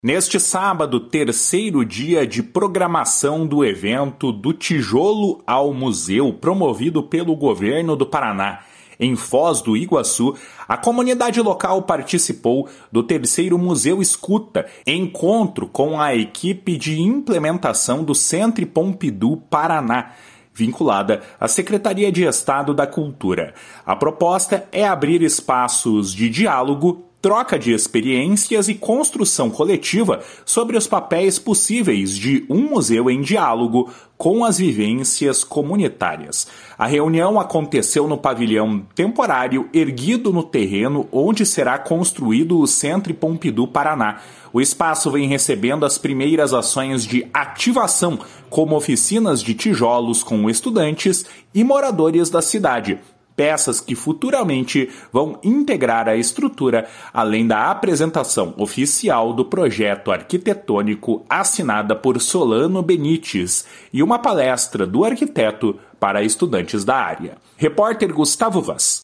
Neste sábado, terceiro dia de programação do evento Do Tijolo ao Museu, promovido pelo governo do Paraná. Em Foz do Iguaçu, a comunidade local participou do terceiro Museu Escuta, encontro com a equipe de implementação do Centre Pompidou Paraná, vinculada à Secretaria de Estado da Cultura. A proposta é abrir espaços de diálogo, troca de experiências e construção coletiva sobre os papéis possíveis de um museu em diálogo com as vivências comunitárias. A reunião aconteceu no pavilhão temporário erguido no terreno onde será construído o Centre Pompidou Paraná. O espaço vem recebendo as primeiras ações de ativação, como oficinas de tijolos com estudantes e moradores da cidade. Peças que futuramente vão integrar a estrutura, além da apresentação oficial do projeto arquitetônico assinada por Solano Benites e uma palestra do arquiteto para estudantes da área. Repórter Gustavo Vaz.